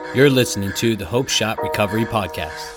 You're listening to the Hope Shot Recovery Podcast.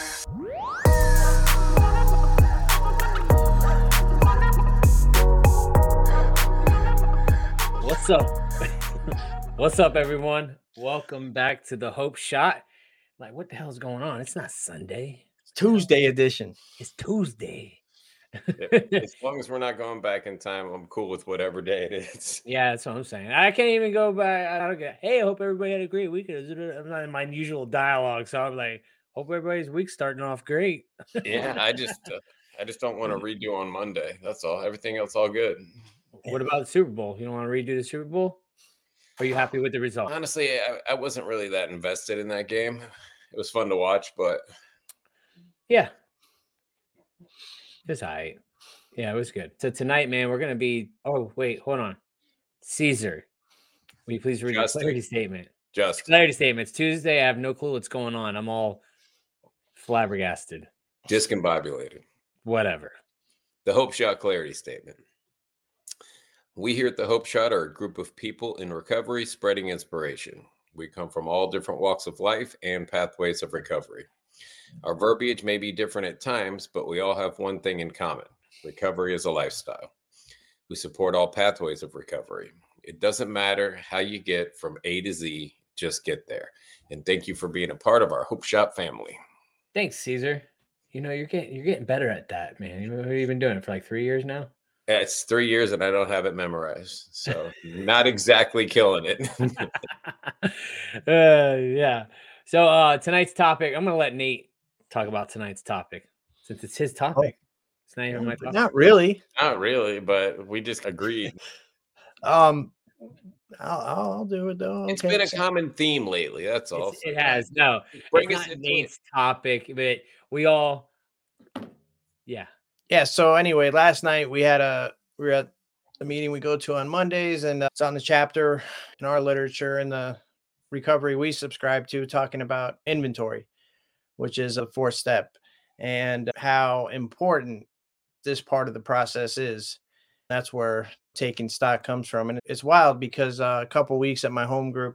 What's up? What's up, everyone? Welcome back to the Hope Shot. Like, what the hell is going on? It's not Sunday. It's Tuesday edition. It's Tuesday. As long as we're not going back in time, I'm cool with whatever day it is. Yeah, that's what I'm saying. I can't even go back. I don't get, hey, I hope everybody had a great weekend. I'm not in my usual dialogue, so I'm like, hope everybody's week's starting off great. Yeah, I just don't want to redo on Monday. That's all. Everything else, all good. What about the Super Bowl? You don't want to redo the Super Bowl? Are you happy with the result? Honestly, I wasn't really that invested in that game. It was fun to watch, but yeah, it's all right. Yeah, it was good. So tonight, man, we're gonna be. Oh wait, hold on, Caesar. Will you please read the clarity statement? Clarity statement. It's Tuesday. I have no clue what's going on. I'm all flabbergasted, discombobulated. Whatever. The Hope Shot clarity statement. We here at the Hope Shot are a group of people in recovery spreading inspiration. We come from all different walks of life and pathways of recovery. Our verbiage may be different at times, but we all have one thing in common. Recovery is a lifestyle. We support all pathways of recovery. It doesn't matter how you get from A to Z, just get there. And thank you for being a part of our Hope Shot family. Thanks, Caesar. You know, you're getting better at that, man. You've been doing it for like 3 years now. It's 3 years and I don't have it memorized. So not exactly killing it. Yeah. So tonight's topic, I'm going to let Nate talk about tonight's topic since it's his topic. It's not even my topic. Not really. Not really, but we just agreed. I'll do it though. It's been a common theme lately. That's all. It has. No, it's not Nate's topic, but we all, yeah. So anyway, last night we were at a meeting we go to on Mondays, and it's on the chapter in our literature in the recovery we subscribe to, talking about inventory, which is a 4th step, and how important this part of the process is. That's where taking stock comes from. And it's wild because a couple of weeks at my home group,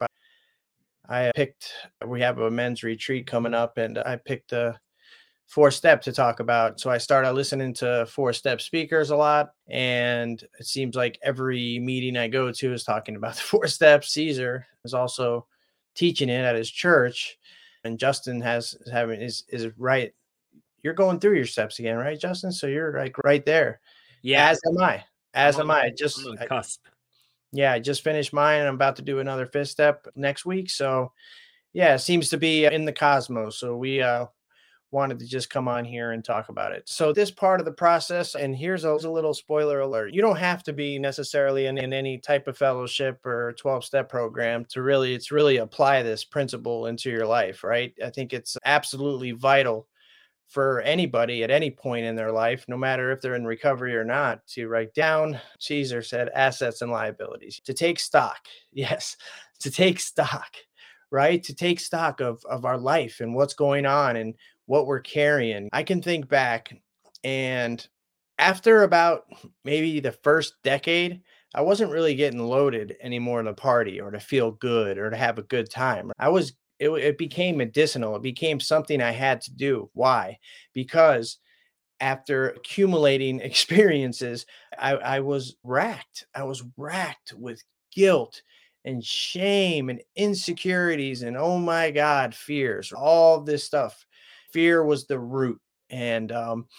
we have a men's retreat coming up, and I picked a 4th step to talk about. So I started listening to 4th step speakers a lot. And it seems like every meeting I go to is talking about the 4th steps. Caesar is also teaching it at his church. And Justin is right. You're going through your steps again, right, Justin? So you're like right there. Yeah. As am I. I'm on the cusp. I just finished mine, and I'm about to do another 5th step next week. So yeah, it seems to be in the cosmos. So we wanted to just come on here and talk about it. So this part of the process, and here's a little spoiler alert. You don't have to be necessarily in any type of fellowship or 12-step program to really apply this principle into your life, right? I think it's absolutely vital for anybody at any point in their life, no matter if they're in recovery or not, to write down, Caesar said, assets and liabilities, to take stock. Yes, to take stock, right? To take stock of our life and what's going on and what we're carrying. I can think back, and after about maybe the first decade, I wasn't really getting loaded anymore to party or to feel good or to have a good time. It became medicinal. It became something I had to do. Why? Because after accumulating experiences, I was racked. I was racked with guilt and shame and insecurities and, oh my God, fears, all this stuff. Fear was the root. And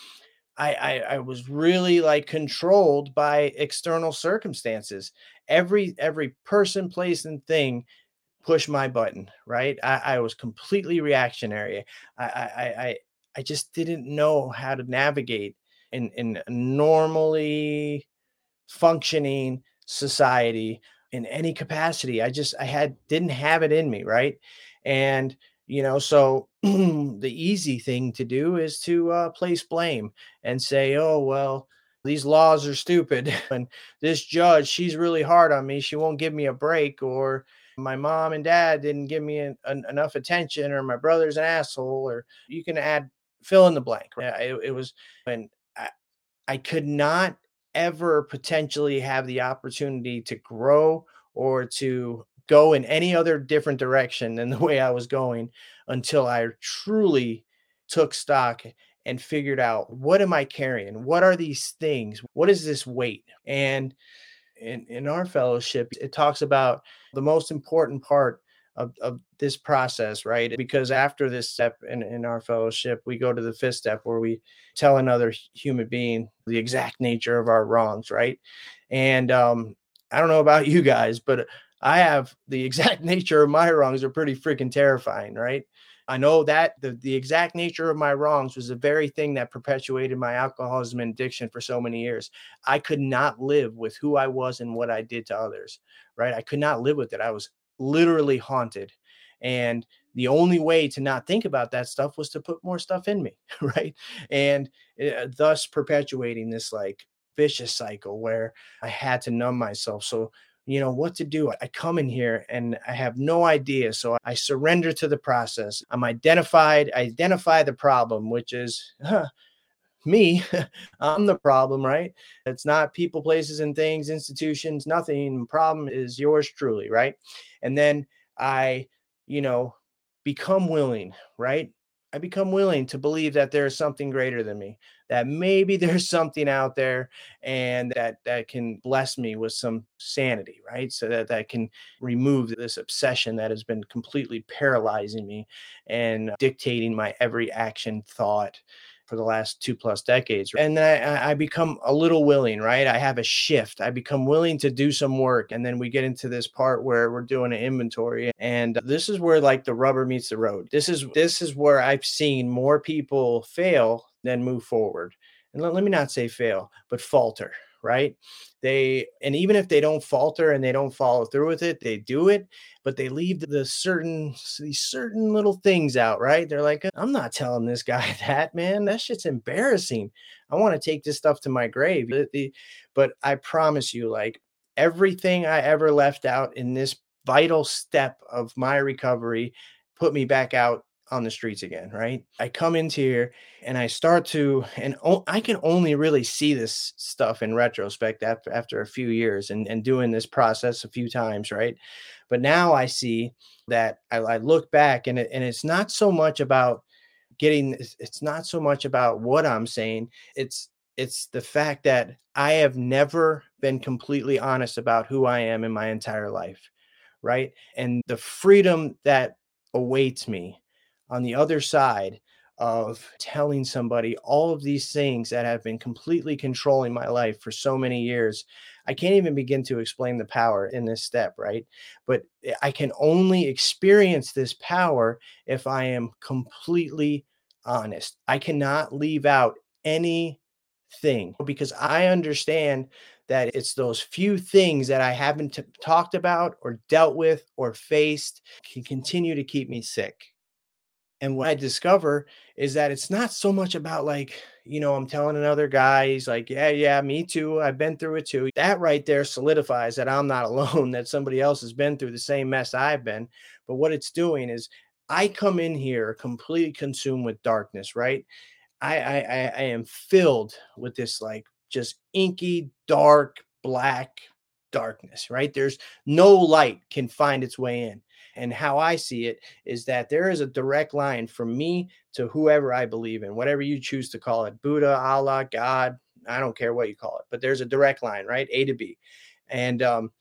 I was really like controlled by external circumstances. Every person, place, and thing push my button, right? I was completely reactionary. I just didn't know how to navigate in a normally functioning society in any capacity. Didn't have it in me, right? And so the easy thing to do is to place blame and say, oh, well, these laws are stupid. And this judge, she's really hard on me. She won't give me a break. Or my mom and dad didn't give me enough attention, or my brother's an asshole, or you can fill in the blank. It was, and I could not ever potentially have the opportunity to grow or to go in any other different direction than the way I was going until I truly took stock and figured out, what am I carrying? What are these things? What is this weight? And in our fellowship, it talks about the most important part of this process, right? Because after this step in our fellowship, we go to the fifth step where we tell another human being the exact nature of our wrongs, right? And I don't know about you guys, but I have the exact nature of my wrongs are pretty freaking terrifying, right? I know that the exact nature of my wrongs was the very thing that perpetuated my alcoholism and addiction for so many years. I could not live with who I was and what I did to others, right? I could not live with it. I was literally haunted. And the only way to not think about that stuff was to put more stuff in me, right? And thus perpetuating this like vicious cycle where I had to numb myself. So what to do. I come in here and I have no idea. So I surrender to the process. I identify the problem, which is me. I'm the problem, right? It's not people, places, and things, institutions, nothing. The problem is yours truly, right? And then I, become willing, right? I become willing to believe that there is something greater than me, that maybe there's something out there and that can bless me with some sanity, right? So that can remove this obsession that has been completely paralyzing me and dictating my every action, thought for the last 2+ decades. And then I become a little willing, right? I have a shift. I become willing to do some work. And then we get into this part where we're doing an inventory. And this is where like the rubber meets the road. This is where I've seen more people fail than move forward. And let me not say fail, but falter, right? And even if they don't falter and they don't follow through with it, they do it, but they leave these certain little things out, right? They're like, I'm not telling this guy that, man, that shit's embarrassing. I want to take this stuff to my grave. But I promise you, like everything I ever left out in this vital step of my recovery put me back out on the streets again, right? I come into here and I start to, and I can only really see this stuff in retrospect after a few years and doing this process a few times, right? But now I see that I look back and it's not so much about it's not so much about what I'm saying. It's the fact that I have never been completely honest about who I am in my entire life, right? And the freedom that awaits me on the other side of telling somebody all of these things that have been completely controlling my life for so many years. I can't even begin to explain the power in this step, right? But I can only experience this power if I am completely honest. I cannot leave out anything because I understand that it's those few things that I haven't talked about or dealt with or faced can continue to keep me sick. And what I discover is that it's not so much about like, I'm telling another guy, he's like, yeah, me too. I've been through it too. That right there solidifies that I'm not alone, that somebody else has been through the same mess I've been. But what it's doing is I come in here completely consumed with darkness, right? I am filled with this like just inky, dark, black darkness, right? There's no light can find its way in. And how I see it is that there is a direct line from me to whoever I believe in, whatever you choose to call it, Buddha, Allah, God, I don't care what you call it, but there's a direct line, right? A to B. And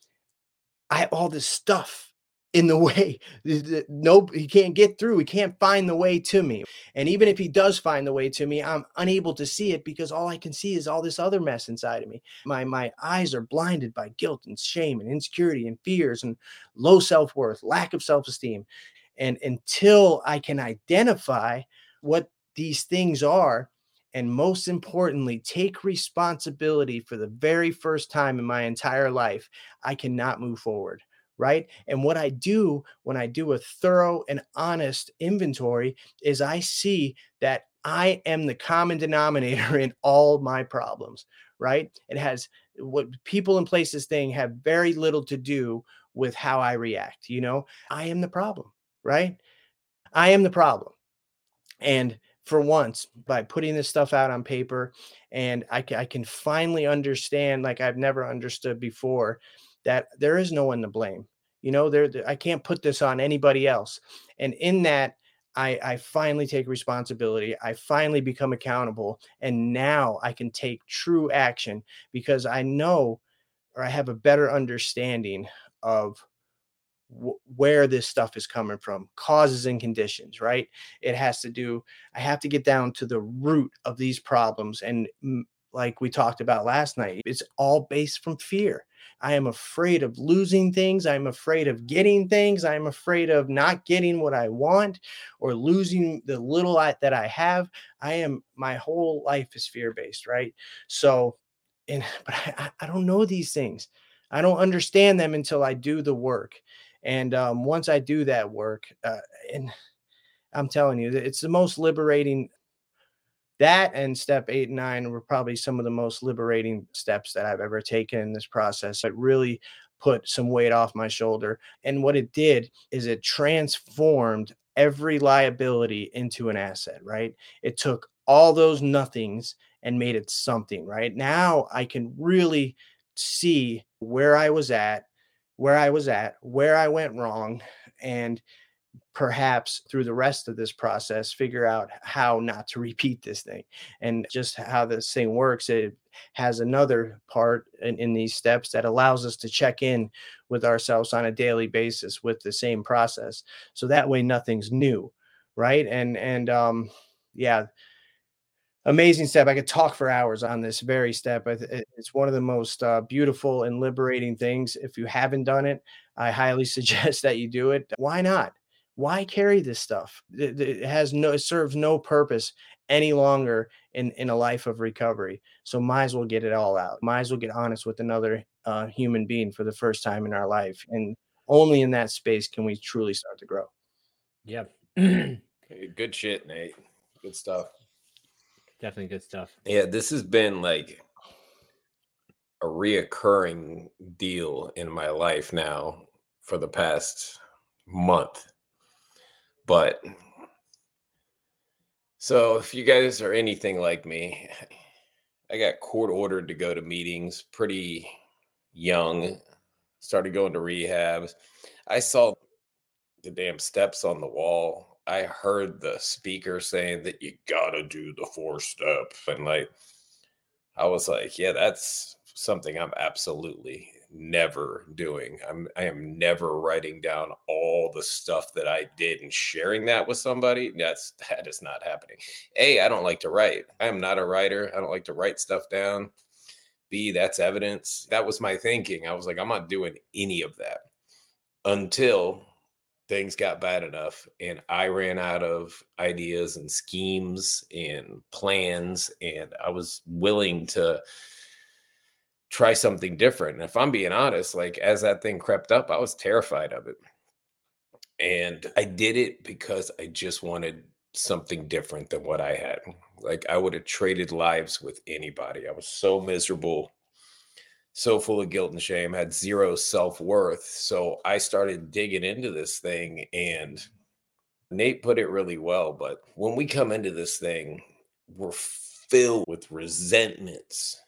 I have all this stuff in the way. No, he can't get through. He can't find the way to me. And even if he does find the way to me, I'm unable to see it because all I can see is all this other mess inside of me. My eyes are blinded by guilt and shame and insecurity and fears and low self-worth, lack of self-esteem. And until I can identify what these things are, and most importantly, take responsibility for the very first time in my entire life, I cannot move forward. Right. And what I do when I do a thorough and honest inventory is I see that I am the common denominator in all my problems. Right. It has what people and places thing have very little to do with how I react. I am the problem. Right. I am the problem. And for once, by putting this stuff out on paper, and I can finally understand, like I've never understood before, that there is no one to blame. I can't put this on anybody else. And in that, I finally take responsibility. I finally become accountable. And now I can take true action because I know, or I have a better understanding of where this stuff is coming from, causes and conditions, right? I have to get down to the root of these problems. And like we talked about last night, it's all based from fear. I am afraid of losing things. I'm afraid of getting things. I'm afraid of not getting what I want or losing the little that I have. My whole life is fear based, right? So, but I don't know these things. I don't understand them until I do the work. And once I do that work, and I'm telling you, it's the most liberating. That and step 8 and 9 were probably some of the most liberating steps that I've ever taken in this process. It really put some weight off my shoulder. And what it did is it transformed every liability into an asset, right? It took all those nothings and made it something, right? Now I can really see where I went wrong, and perhaps through the rest of this process, figure out how not to repeat this thing. And just how this thing works, it has another part in these steps that allows us to check in with ourselves on a daily basis with the same process. So that way nothing's new, right? Yeah, amazing step. I could talk for hours on this very step. It's one of the most beautiful and liberating things. If you haven't done it, I highly suggest that you do it. Why not? Why carry this stuff? It serves no purpose any longer in a life of recovery. So might as well get it all out. Might as well get honest with another human being for the first time in our life. And only in that space can we truly start to grow. Yep. Good shit, Nate. Good stuff. Definitely good stuff. Yeah, this has been like a reoccurring deal in my life now for the past month. But so if you guys are anything like me, I got court ordered to go to meetings pretty young, started going to rehabs. I saw the damn steps on the wall. I heard the speaker saying that you gotta do the 4-step. And like, I was like, yeah, that's something I'm absolutely never doing. I am never writing down all the stuff that I did and sharing that with somebody. That is not happening. A, I don't like to write. I am not a writer. I don't like to write stuff down. B, that's evidence. That was my thinking. I was like, I'm not doing any of that until things got bad enough and I ran out of ideas and schemes and plans, and I was willing to try something different. And if I'm being honest, like as that thing crept up, I was terrified of it. And I did it because I just wanted something different than what I had. Like I would have traded lives with anybody. I was so miserable, so full of guilt and shame, had zero self-worth. So I started digging into this thing, and Nate put it really well. But when we come into this thing, we're filled with resentments,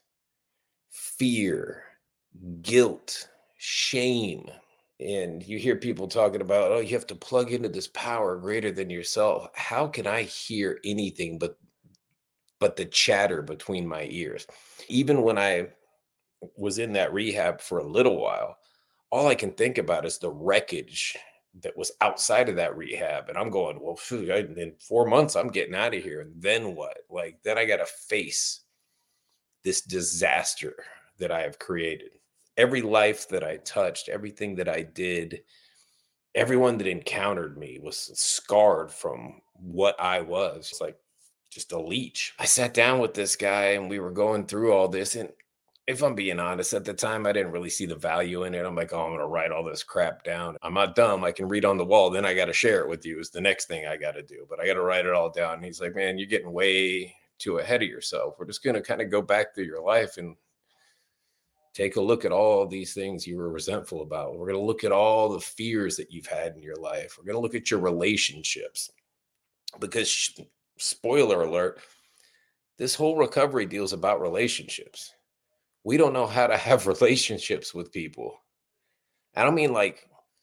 fear, guilt, shame. And you hear people talking about, oh, you have to plug into this power greater than yourself. How can I hear anything but the chatter between my ears? Even when I was in that rehab for a little while, all I can think about is the wreckage that was outside of that rehab. And I'm going, well, in 4 months, I'm getting out of here. And then what? Like, then I got to face this disaster that I have created. Every life that I touched, everything that I did, everyone that encountered me was scarred from what I was. It's like just a leech. I sat down with this guy and we were going through all this, and if I'm being honest, at the time, I didn't really see the value in it. I'm like, oh, I'm going to write all this crap down. I'm not dumb. I can read on the wall. Then I got to share it with you is the next thing I got to do. But I got to write it all down. And he's like, man, you're getting way too ahead of yourself. We're just going to kind of go back through your life and take a look at all these things you were resentful about. We're going to look at all the fears that you've had in your life. We're going to look at your relationships. Because, spoiler alert, this whole recovery deal is about relationships. We don't know how to have relationships with people. I don't mean like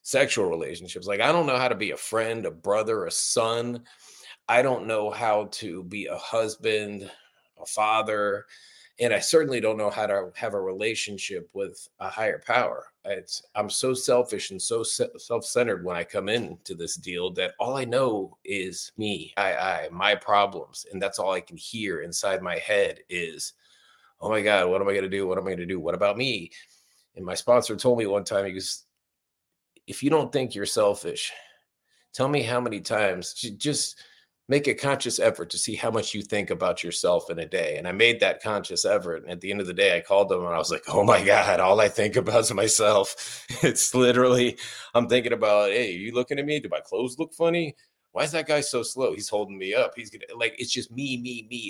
sexual relationships. Like, I don't know how to be a friend, a brother, a son. I don't know how to be a husband, a father, and I certainly don't know how to have a relationship with a higher power. I'm so selfish and so self-centered when I come into this deal that all I know is me, my problems, and that's all I can hear inside my head is, oh my God, what am I going to do? What am I going to do? What about me? And my sponsor told me one time, he goes, if you don't think you're selfish, tell me how many times, just make a conscious effort to see how much you think about yourself in a day. And I made that conscious effort. And at the end of the day, I called them and I was like, oh my God, all I think about is myself. It's literally, I'm thinking about, hey, are you looking at me? Do my clothes look funny? Why is that guy so slow? He's holding me up. He's gonna, like, it's just me,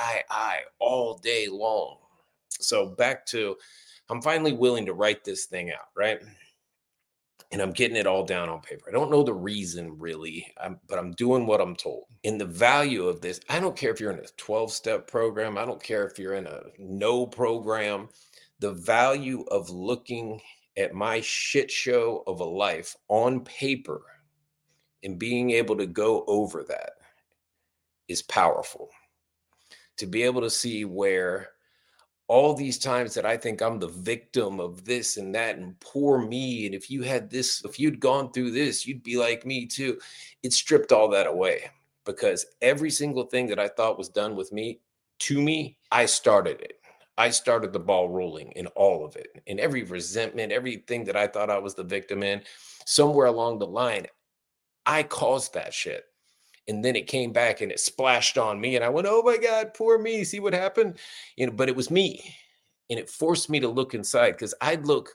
I all day long. So back to, I'm finally willing to write this thing out, right? And I'm getting it all down on paper. I don't know the reason really, but I'm doing what I'm told. And the value of this, I don't care if you're in a 12-step program. I don't care if you're in a no program. The value of looking at my shit show of a life on paper and being able to go over that is powerful. To be able to see where all these times that I think I'm the victim of this and that and poor me. And if you had this, if you'd gone through this, you'd be like me too. It stripped all that away because every single thing that I thought was done with me, to me, I started it. I started the ball rolling in all of it. And every resentment, everything that I thought I was the victim in, somewhere along the line, I caused that shit. And then it came back and it splashed on me. And I went, oh my God, poor me. See what happened? But it was me. And it forced me to look inside because I'd look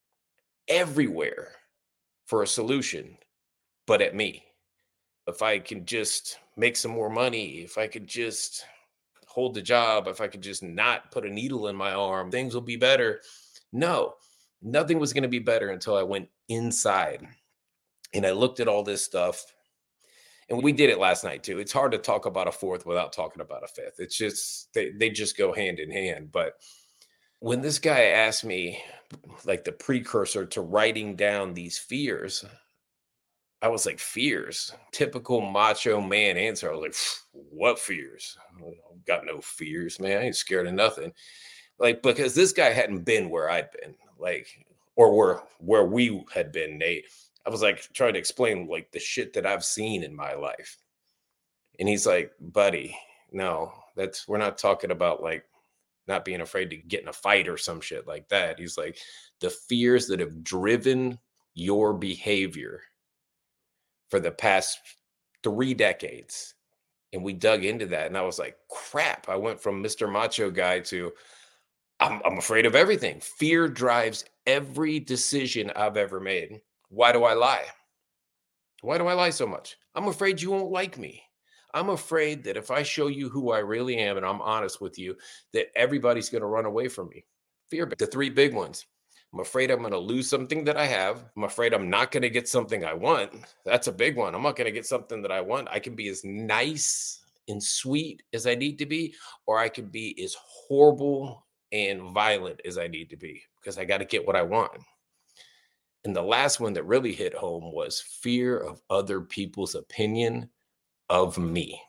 everywhere for a solution, but at me. If I can just make some more money, if I could just hold the job, if I could just not put a needle in my arm, things will be better. No, nothing was going to be better until I went inside and I looked at all this stuff. And we did it last night too. It's hard to talk about a fourth without talking about a fifth. It's just, they just go hand in hand. But when this guy asked me, like the precursor to writing down these fears, I was like, fears? Typical macho man answer. I was like, what fears? I've got no fears, man. I ain't scared of nothing. Like, because this guy hadn't been where I'd been, like, or where we had been, Nate. I was like trying to explain like the shit that I've seen in my life. And he's like, buddy, no, we're not talking about like not being afraid to get in a fight or some shit like that. He's like, the fears that have driven your behavior for the past 3 decades. And we dug into that. And I was like, crap. I went from Mr. Macho guy to I'm afraid of everything. Fear drives every decision I've ever made. Why do I lie? Why do I lie so much? I'm afraid you won't like me. I'm afraid that if I show you who I really am and I'm honest with you, that everybody's going to run away from me. Fear, the 3 big ones. I'm afraid I'm going to lose something that I have. I'm afraid I'm not going to get something I want. That's a big one. I'm not going to get something that I want. I can be as nice and sweet as I need to be, or I can be as horrible and violent as I need to be because I got to get what I want. And the last one that really hit home was fear of other people's opinion of me.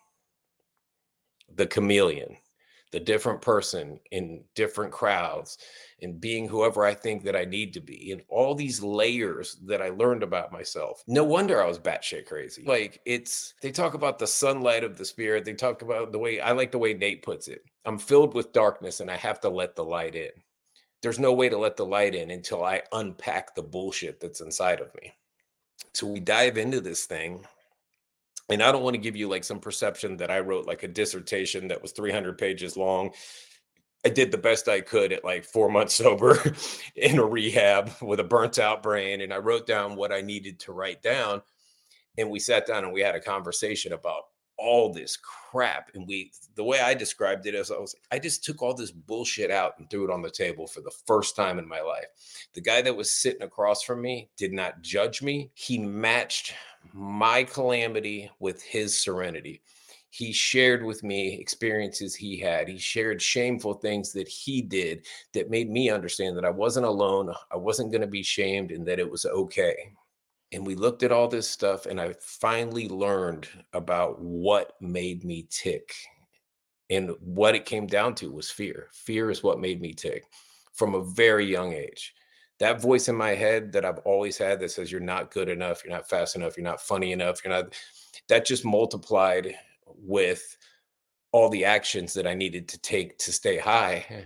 The chameleon, the different person in different crowds, and being whoever I think that I need to be, and all these layers that I learned about myself. No wonder I was batshit crazy. Like they talk about the sunlight of the spirit. They talk about I like the way Nate puts it. I'm filled with darkness and I have to let the light in. There's no way to let the light in until I unpack the bullshit that's inside of me. So we dive into this thing. And I don't want to give you like some perception that I wrote like a dissertation that was 300 pages long. I did the best I could at like 4 months sober in a rehab with a burnt out brain. And I wrote down what I needed to write down. And we sat down and we had a conversation about all this crap. And the way I described it is I just took all this bullshit out and threw it on the table for the first time in my life. The guy that was sitting across from me did not judge me. He matched my calamity with his serenity. He shared with me experiences he had. He shared shameful things that he did that made me understand that I wasn't alone. I wasn't going to be shamed and that it was okay. And we looked at all this stuff, and I finally learned about what made me tick. And what it came down to was fear. Fear is what made me tick from a very young age. That voice in my head that I've always had that says, you're not good enough, you're not fast enough, you're not funny enough, that just multiplied with all the actions that I needed to take to stay high.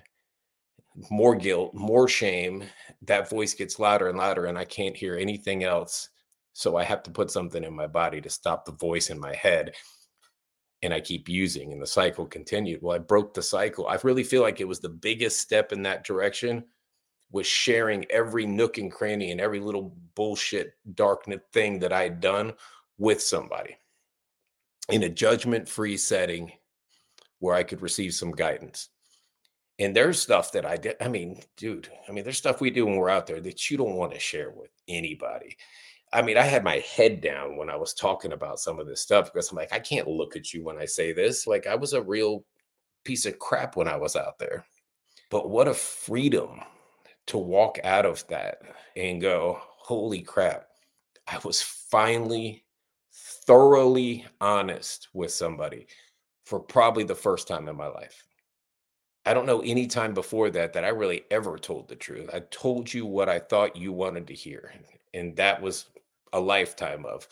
More guilt, more shame. That voice gets louder and louder, and I can't hear anything else. So I have to put something in my body to stop the voice in my head. And I keep using, and the cycle continued. Well, I broke the cycle. I really feel like it was the biggest step in that direction, was sharing every nook and cranny and every little bullshit darknet thing that I had done with somebody in a judgment-free setting where I could receive some guidance. And there's stuff that I did. I mean, dude, there's stuff we do when we're out there that you don't want to share with anybody. I mean, I had my head down when I was talking about some of this stuff because I'm like, I can't look at you when I say this. Like, I was a real piece of crap when I was out there. But what a freedom to walk out of that and go, holy crap, I was finally thoroughly honest with somebody for probably the first time in my life. I don't know any time before that I really ever told the truth. I told you what I thought you wanted to hear. And that was a lifetime of,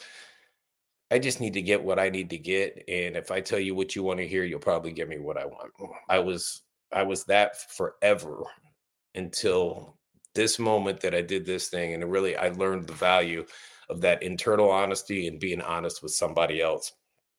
I just need to get what I need to get. And if I tell you what you want to hear, you'll probably get me what I want. I was that forever until this moment that I did this thing. And really, I learned the value of that internal honesty and being honest with somebody else.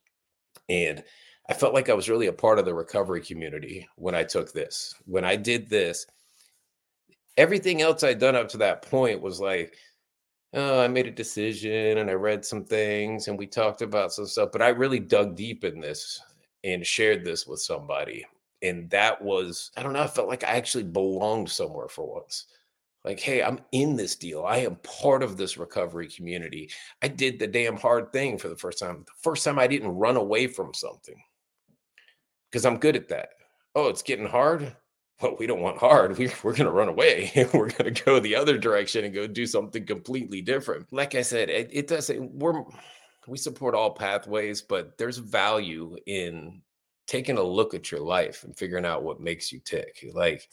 And I felt like I was really a part of the recovery community when I took this. When I did this, everything else I'd done up to that point was like, oh, I made a decision and I read some things and we talked about some stuff, but I really dug deep in this and shared this with somebody. And that was, I don't know, I felt like I actually belonged somewhere for once. Like, hey, I'm in this deal. I am part of this recovery community. I did the damn hard thing for the first time. The first time I didn't run away from something because I'm good at that. Oh, it's getting hard. Well, we don't want hard. We're going to run away. We're going to go the other direction and go do something completely different. Like I said, it does. We support all pathways, but there's value in taking a look at your life and figuring out what makes you tick. Like,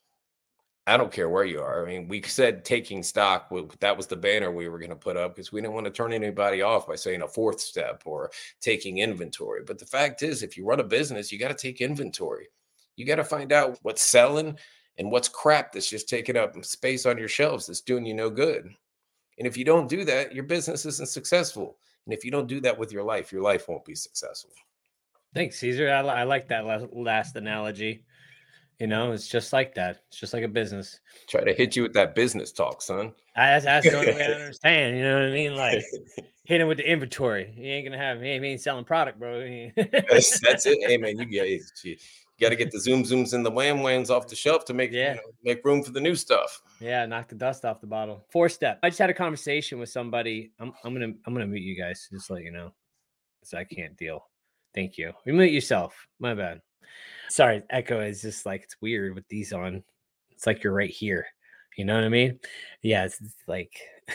I don't care where you are. I mean, we said taking stock. That was the banner we were going to put up because we didn't want to turn anybody off by saying a fourth step or taking inventory. But the fact is, if you run a business, you got to take inventory. You got to find out what's selling and what's crap that's just taking up space on your shelves that's doing you no good. And if you don't do that, your business isn't successful. And if you don't do that with your life won't be successful. Thanks, Caesar. I like that last analogy. You know, it's just like that. It's just like a business. Try to hit you with that business talk, son. That's the only way I understand. You know what I mean? Like, hit him with the inventory. He ain't selling product, bro. That's it. Hey, man, you got to get the zooms and the whams off the shelf to make room for the new stuff. Yeah, knock the dust off the bottle. 4-step. I just had a conversation with somebody. I'm gonna mute you guys, just to let you know, because I can't deal. Thank you. Mute yourself. My bad. Sorry, echo is just like, it's weird with these on. It's like you're right here. You know what I mean? Yeah, it's like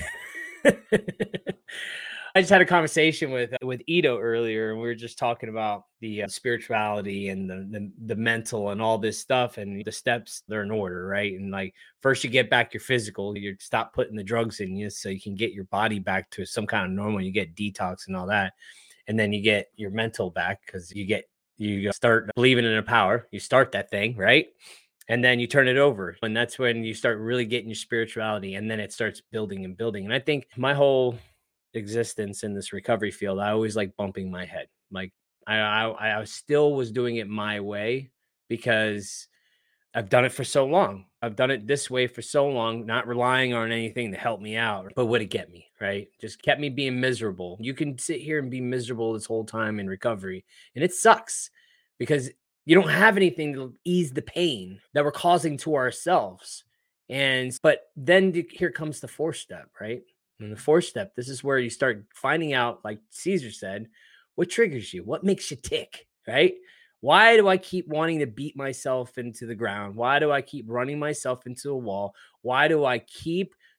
I just had a conversation with Ito earlier, and we were just talking about the spirituality and the mental and all this stuff, and the steps, they're in order, right? And like, first you get back your physical, you stop putting the drugs in you so you can get your body back to some kind of normal. You get detox and all that, and then you get your mental back because you start believing in a power. You start that thing, right? And then you turn it over. And that's when you start really getting your spirituality. And then it starts building and building. And I think my whole existence in this recovery field, I always like bumping my head. Like I still was doing it my way because I've done it for so long. I've done it this way for so long, not relying on anything to help me out. But would it get me, right? Just kept me being miserable. You can sit here and be miserable this whole time in recovery, and it sucks because you don't have anything to ease the pain that we're causing to ourselves. But then here comes the 4-step, right? And the 4-step, this is where you start finding out, like Caesar said, what triggers you, what makes you tick, right? Why do I keep wanting to beat myself into the ground? Why do I keep running myself into a wall? Why do I keep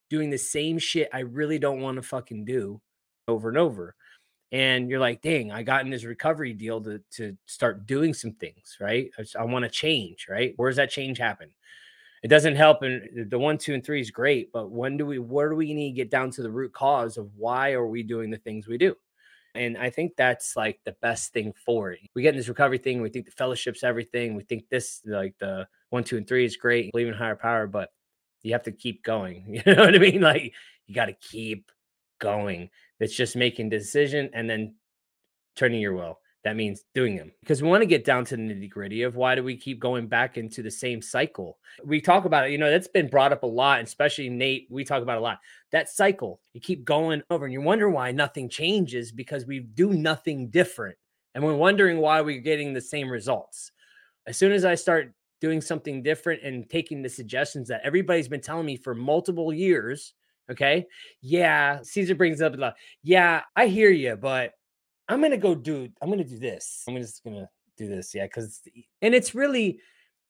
doing the same shit I really don't want to fucking do over and over. And you're like, dang, I got in this recovery deal to start doing some things, right? I want to change, right? Where does that change happen? It doesn't help. And the 1, 2, and 3 is great, but where do we need to get down to the root cause of why are we doing the things we do? And I think that's like the best thing for it. We get in this recovery thing. We think the fellowship's everything. We think this, like the 1, 2, and 3 is great. Believe in higher power, but you have to keep going. You know what I mean? Like you got to keep going. It's just making a decision and then turning your will. That means doing them, because we want to get down to the nitty gritty of why do we keep going back into the same cycle? We talk about it, that's been brought up a lot, especially Nate. We talk about it a lot. That cycle, you keep going over and you wonder why nothing changes, because we do nothing different. And we're wondering why we're getting the same results. As soon as I start doing something different and taking the suggestions that everybody's been telling me for multiple years, okay? Yeah, Caesar brings up a lot. Yeah, I hear you, but I'm going to do this. I'm just going to do this. Yeah. And it's really,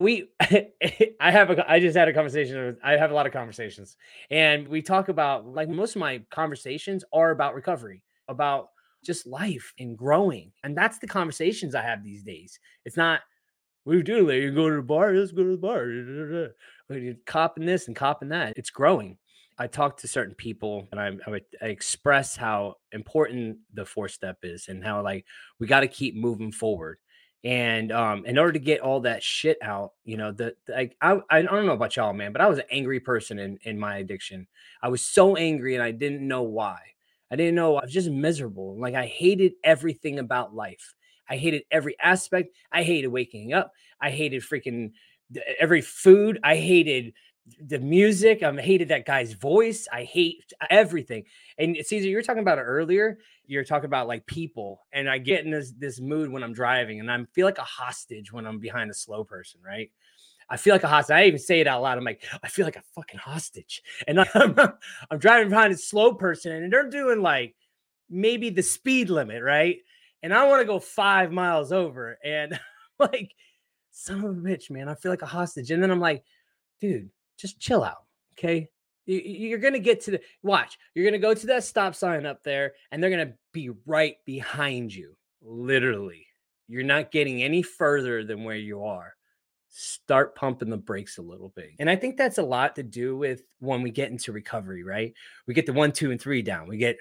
I just had a conversation. I have a lot of conversations, and we talk about, like, most of my conversations are about recovery, about just life and growing. And that's the conversations I have these days. It's not, what do you do later? You go to the bar. Let's go to the bar. You're copping this and copping that. It's growing. I talk to certain people and I express how important the 4-step is and how, like, we got to keep moving forward. And in order to get all that shit out, I don't know about y'all, man, but I was an angry person in my addiction. I was so angry and I didn't know why. I didn't know. I was just miserable. Like, I hated everything about life. I hated every aspect. I hated waking up. I hated freaking every food. I hated the music. I hated that guy's voice. I hate everything. And Caesar, you were talking about it earlier. You're talking about, like, people, and I get in this mood when I'm driving, and I feel like a hostage when I'm behind a slow person, right? I feel like a hostage. I even say it out loud. I'm like, I feel like a fucking hostage. And I'm driving behind a slow person, and they're doing, like, maybe the speed limit, right? And I want to go 5 miles over, and like, son of a bitch, man, I feel like a hostage. And then I'm like, dude, just chill out, okay? You're going to get to you're going to go to that stop sign up there, and they're going to be right behind you. Literally. You're not getting any further than where you are. Start pumping the brakes a little bit. And I think that's a lot to do with when we get into recovery, right? We get the 1, 2, and 3 down. We get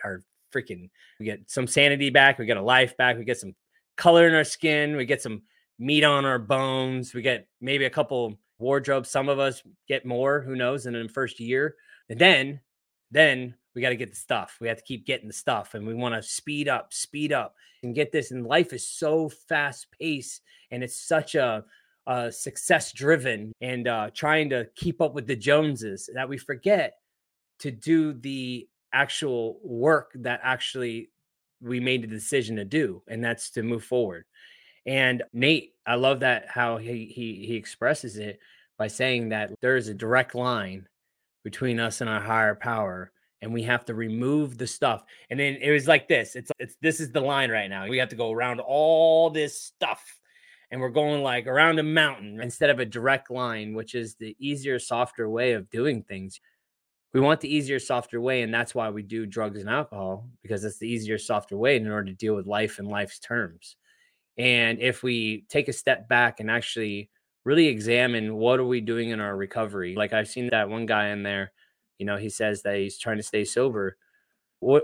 some sanity back. We get a life back. We get some color in our skin. We get some meat on our bones. We get maybe a couple wardrobes. Some of us get more, who knows, in the first year. And then we got to get the stuff. We have to keep getting the stuff, and we want to speed up and get this. And life is so fast paced, and it's such a success driven, and trying to keep up with the Joneses, that we forget to do the actual work that actually we made the decision to do, and that's to move forward. And Nate, I love that how he expresses it by saying that there is a direct line between us and our higher power, and we have to remove the stuff. And then it was like this. It's this is the line right now. We have to go around all this stuff, and we're going like around a mountain instead of a direct line, which is the easier, softer way of doing things. We want the easier, softer way, and that's why we do drugs and alcohol, because it's the easier, softer way in order to deal with life and life's terms. And if we take a step back and actually really examine what are we doing in our recovery, like I've seen that one guy in there, he says that he's trying to stay sober. What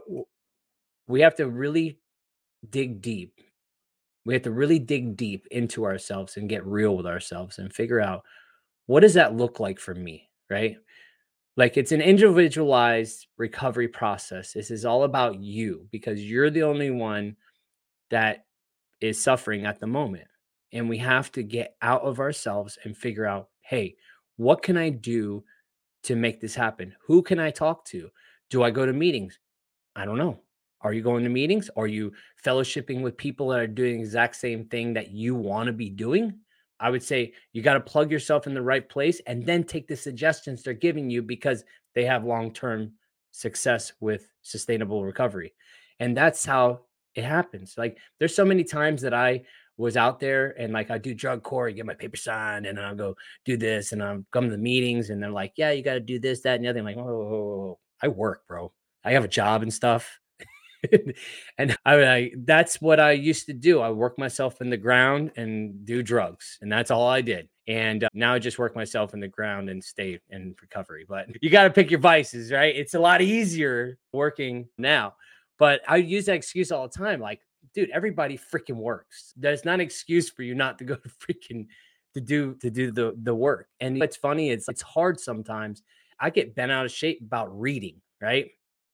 we have to really dig deep. We have to really dig deep into ourselves and get real with ourselves and figure out, what does that look like for me, right? Like, it's an individualized recovery process. This is all about you, because you're the only one that is suffering at the moment. And we have to get out of ourselves and figure out, hey, what can I do to make this happen? Who can I talk to? Do I go to meetings? I don't know. Are you going to meetings? Are you fellowshipping with people that are doing the exact same thing that you want to be doing? I would say you got to plug yourself in the right place and then take the suggestions they're giving you, because they have long-term success with sustainable recovery. And that's how it happens. Like, there's so many times that I was out there and, like, I do drug court, get my paper signed, and I'll go do this, and I'm come to the meetings, and they're like, yeah, you got to do this, that, and the other. I'm like, whoa, I work, bro. I have a job and stuff. And that's what I used to do. I work myself in the ground and do drugs, and that's all I did. And now I just work myself in the ground and stay in recovery. But you got to pick your vices, right? It's a lot easier working now. But I use that excuse all the time. Like, dude, everybody freaking works. There's not an excuse for you not to go to freaking to do the work. And what's funny, it's hard sometimes. I get bent out of shape about reading, right?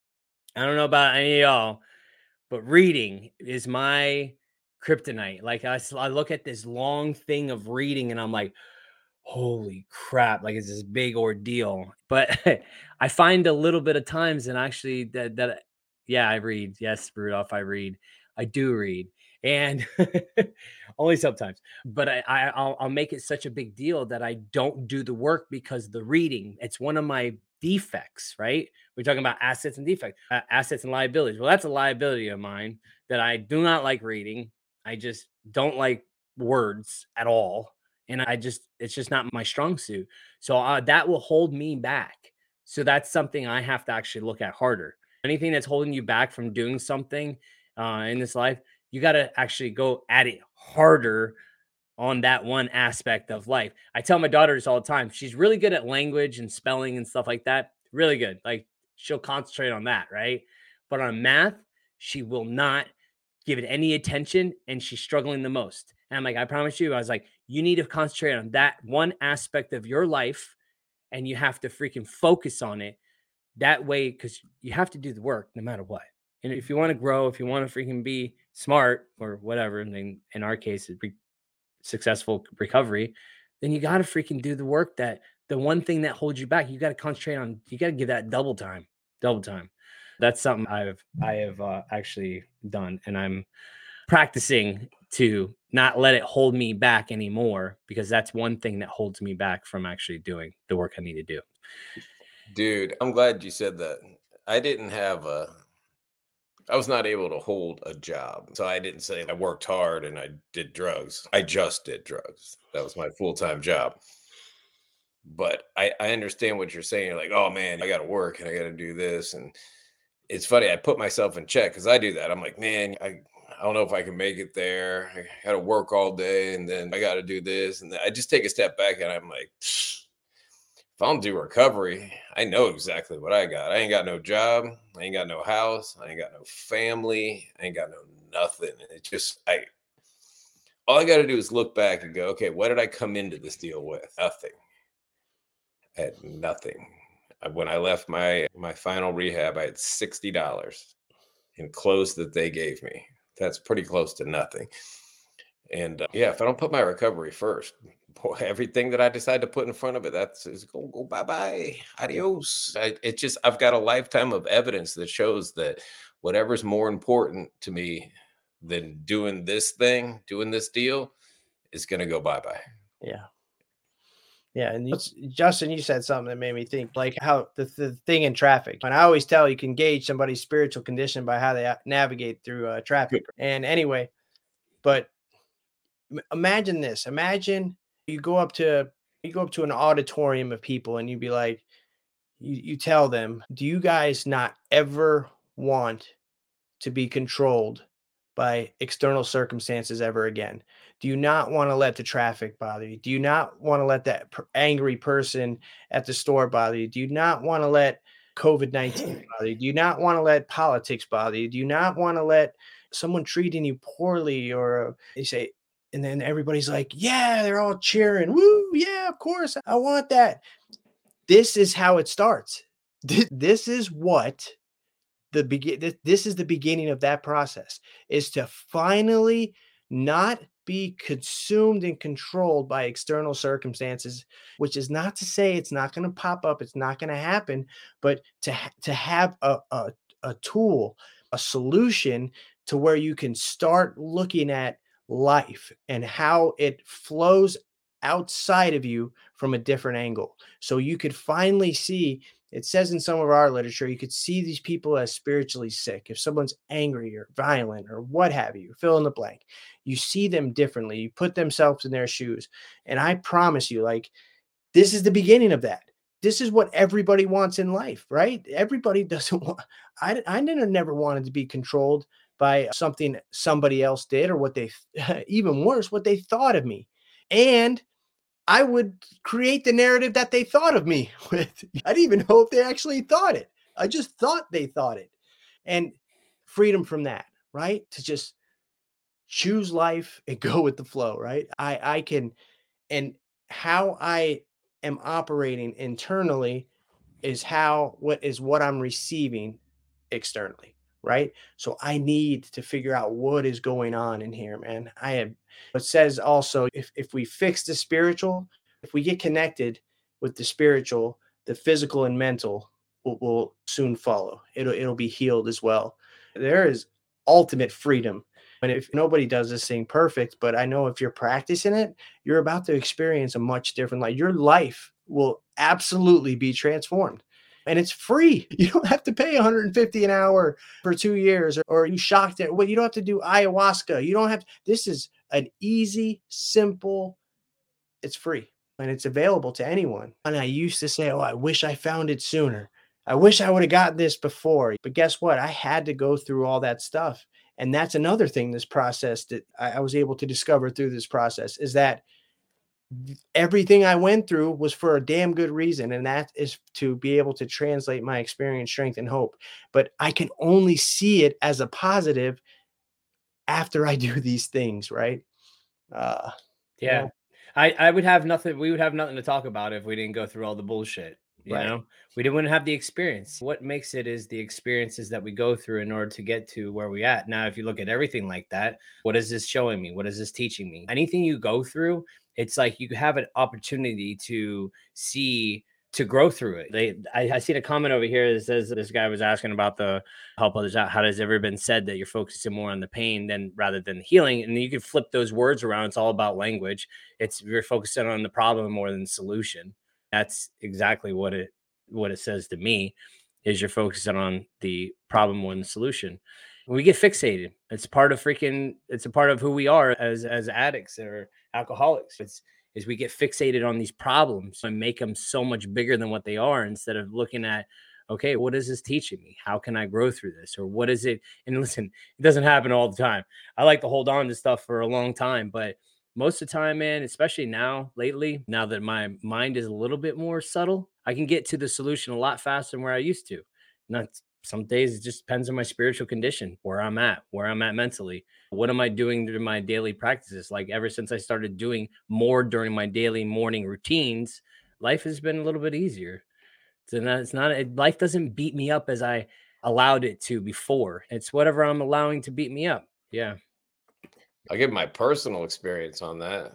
I don't know about any of y'all, but reading is my kryptonite. Like I look at this long thing of reading and I'm like, holy crap, like it's this big ordeal. But I find a little bit of times and actually that yeah, I read. Yes, Rudolph, I read. I do read. And only sometimes, but I'll make it such a big deal that I don't do the work because the reading, it's one of my defects, right? We're talking about assets and defects, assets and liabilities. Well, that's a liability of mine that I do not like reading. I just don't like words at all. And it's just not my strong suit. So that will hold me back. So that's something I have to actually look at harder. Anything that's holding you back from doing something in this life, you got to actually go at it harder on that one aspect of life. I tell my daughter this all the time. She's really good at language and spelling and stuff like that. Really good. Like she'll concentrate on that, right? But on math, she will not give it any attention and she's struggling the most. And I'm like, I promise you, I was like, you need to concentrate on that one aspect of your life and you have to freaking focus on it that way because you have to do the work no matter what. And if you want to grow, if you want to freaking be smart or whatever, and then in our case, successful recovery, then you got to freaking do the work. That the one thing that holds you back, you got to concentrate on. You got to give that double time. That's something I have actually done, and I'm practicing to not let it hold me back anymore because that's one thing that holds me back from actually doing the work I need to do. Dude, I'm glad you said that. I was not able to hold a job. So I didn't say I worked hard and I did drugs. I just did drugs. That was my full-time job. But I understand what you're saying. You're like, oh man, I got to work and I got to do this. And it's funny. I put myself in check because I do that. I'm like, man, I don't know if I can make it there. I got to work all day and then I got to do this. And then I just take a step back and I'm like, if I don't do recovery, I know exactly what I got. I ain't got no job. I ain't got no house. I ain't got no family. I ain't got no nothing. And it just, all I got to do is look back and go, okay, what did I come into this deal with? Nothing. I had nothing. When I left my final rehab, I had $60 in clothes that they gave me. That's pretty close to nothing. And if I don't put my recovery first, boy, everything that I decide to put in front of it, that's go bye-bye, adios. I've got a lifetime of evidence that shows that whatever's more important to me than doing this deal is going to go bye-bye. Yeah. Yeah. And Justin, you said something that made me think, like how the thing in traffic. And I always tell you can gauge somebody's spiritual condition by how they navigate through traffic. And anyway, but imagine this. Imagine you go up to an auditorium of people and you'd be like, you tell them, do you guys not ever want to be controlled by external circumstances ever again? Do you not want to let the traffic bother you? Do you not want to let that angry person at the store bother you? Do you not want to let COVID-19 bother you? Do you not want to let politics bother you? Do you not want to let someone treating you poorly? Or they say, and then everybody's like, yeah, they're all cheering. Woo, yeah, of course, I want that. This is how it starts. This is what this is the beginning of that process, is to finally not be consumed and controlled by external circumstances, which is not to say it's not going to pop up, it's not going to happen, but to have a tool, a solution to where you can start looking at life and how it flows outside of you from a different angle. So you could finally see, it says in some of our literature, you could see these people as spiritually sick. If someone's angry or violent or what have you, fill in the blank, you see them differently. You put themselves in their shoes. And I promise you, like, this is the beginning of that. this is what everybody wants in life, right? Everybody doesn't want, I never wanted to be controlled by something somebody else did, or what they, even worse, what they thought of me. And I would create the narrative that they thought of me with. I didn't even know if they actually thought it. I just thought they thought it. And freedom from that, right? To just choose life and go with the flow, right? I can, and how I am operating internally is what I'm receiving externally, right? So I need to figure out what is going on in here, man. It says also, if we fix the spiritual, if we get connected with the spiritual, the physical and mental will soon follow. It'll be healed as well. There is ultimate freedom. And if nobody does this thing perfect, but I know if you're practicing it, you're about to experience a much different life. Your life will absolutely be transformed. And it's free. You don't have to pay $150 an hour for 2 years, or you shocked it. Well, you don't have to do ayahuasca. You don't have, this is an easy, simple, it's free and it's available to anyone. And I used to say, oh, I wish I found it sooner. I wish I would have gotten this before. But guess what? I had to go through all that stuff. And that's another thing, this process that I was able to discover through this process, is that everything I went through was for a damn good reason. And that is to be able to translate my experience, strength, and hope. But I can only see it as a positive after I do these things, right? Yeah. You know? I would have nothing. We would have nothing to talk about if we didn't go through all the bullshit. You know, we wouldn't have the experience. What makes it is the experiences that we go through in order to get to where we're at. Now, if you look at everything like that, what is this showing me? What is this teaching me? Anything you go through, it's like you have an opportunity to see, to grow through it. I seen a comment over here that says this guy was asking about the help others out. How has it ever been said that you're focusing more on the pain than rather than healing? And you can flip those words around. It's all about language. It's you're focusing on the problem more than the solution. That's exactly what it says to me, is you're focusing on the problem more than the solution. We get fixated. It's part of it's a part of who we are as addicts or alcoholics. Is we get fixated on these problems and make them so much bigger than what they are, instead of looking at, okay, what is this teaching me? How can I grow through this? Or what is it? And listen, it doesn't happen all the time. I like to hold on to stuff for a long time, but most of the time, man, especially lately, now that my mind is a little bit more subtle, I can get to the solution a lot faster than where I used to. Not some days, it just depends on my spiritual condition, where I'm at mentally. What am I doing through my daily practices? Like ever since I started doing more during my daily morning routines, life has been a little bit easier. So life doesn't beat me up as I allowed it to before. It's whatever I'm allowing to beat me up. Yeah. I'll give my personal experience on that.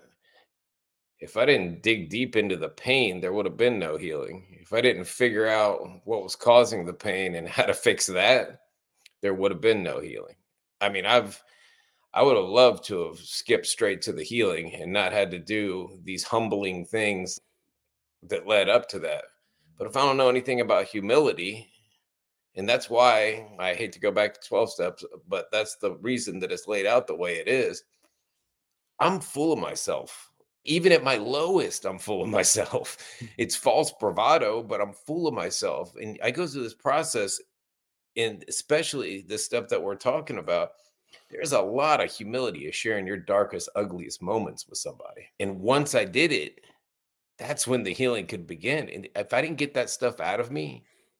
If I didn't dig deep into the pain, there would have been no healing. If I didn't figure out what was causing the pain and how to fix that, there would have been no healing. I mean, I would have loved to have skipped straight to the healing and not had to do these humbling things that led up to that. But if I don't know anything about humility, and that's why I hate to go back to 12 steps, but that's the reason that it's laid out the way it is. I'm full of myself. Even at my lowest, I'm full of myself. It's false bravado, but I'm full of myself. And I go through this process, and especially this stuff that we're talking about, there's a lot of humility of sharing your darkest, ugliest moments with somebody. And once I did it, that's when the healing could begin. And if I didn't get that stuff out of me,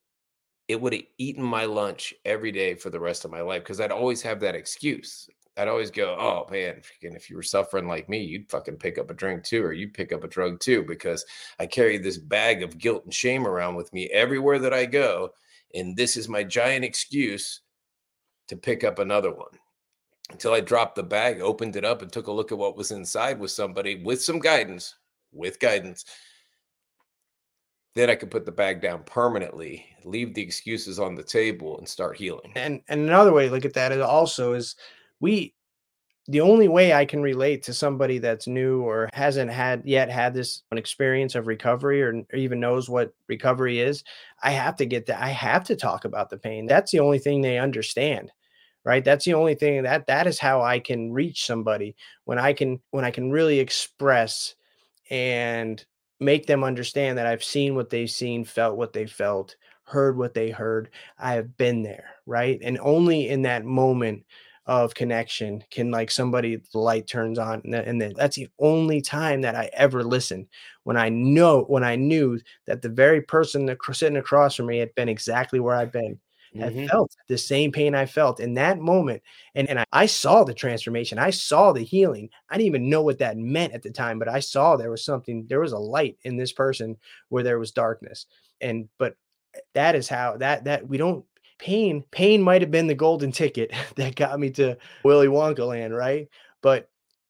it would have eaten my lunch every day for the rest of my life, because I'd always have that excuse. I'd always go, oh man, if you were suffering like me, you'd fucking pick up a drink too, or you'd pick up a drug too, because I carry this bag of guilt and shame around with me everywhere that I go. And this is my giant excuse to pick up another one. Until I dropped the bag, opened it up, and took a look at what was inside with somebody with some guidance, then I could put the bag down permanently, leave the excuses on the table, and start healing. And another way to look at that is also is the only way I can relate to somebody that's new or hasn't had this experience of recovery, or even knows what recovery is, I have to talk about the pain. That's the only thing they understand, right? That's the only thing that is how I can reach somebody, when I can really express and make them understand that I've seen what they've seen, felt what they felt, heard what they heard. I have been there, right? And only in that moment of connection can like somebody the light turns on, and then that's the only time that I ever listened, when I knew that the very person that sitting across from me had been exactly where I've been, had felt the same pain I felt in that moment. And I saw the transformation. I saw the healing. I didn't even know what that meant at the time, but I saw there was a light in this person where there was darkness. But that is how that we don't pain might have been the golden ticket that got me to Willy Wonka land, right? But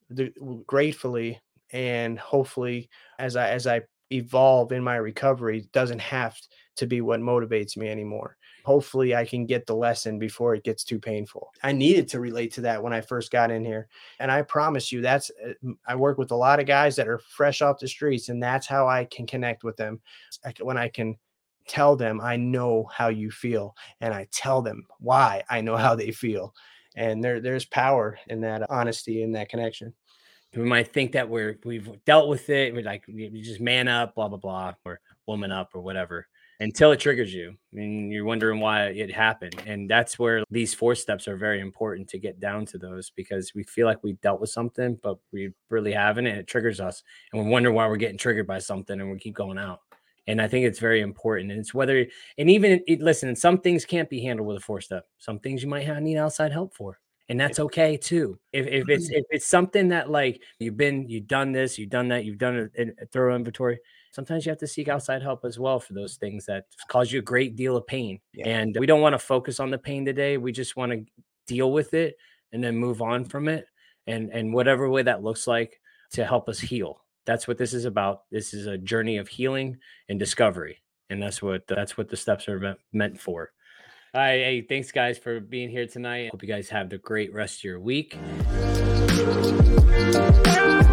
gratefully and hopefully, as I evolve in my recovery, it doesn't have to be what motivates me anymore. Hopefully I can get the lesson before it gets too painful. I needed to relate to that when I first got in here. And I promise you, I work with a lot of guys that are fresh off the streets, and that's how I can connect with them. When I can tell them, I know how you feel, and I tell them why I know how they feel. And there's power in that honesty, in that connection. We might think that we've dealt with it. We're like, you just man up, blah, blah, blah, or woman up or whatever, until it triggers you. And you're wondering why it happened. And that's where these 4 steps are very important, to get down to those, because we feel like we've dealt with something, but we really haven't. And it triggers us. And we're wondering why we're getting triggered by something, and we keep going out. And I think it's very important. And it's listen, some things can't be handled with a 4-step. Some things you might need outside help for. And that's okay too. If it's something that like you've done this, you've done that, you've done a thorough inventory, sometimes you have to seek outside help as well for those things that cause you a great deal of pain. Yeah. And we don't want to focus on the pain today. We just want to deal with it and then move on from it. And whatever way that looks like, to help us heal. That's what this is about. This is a journey of healing and discovery. And that's what the steps are meant for. All right. Hey, thanks guys for being here tonight. Hope you guys have the great rest of your week.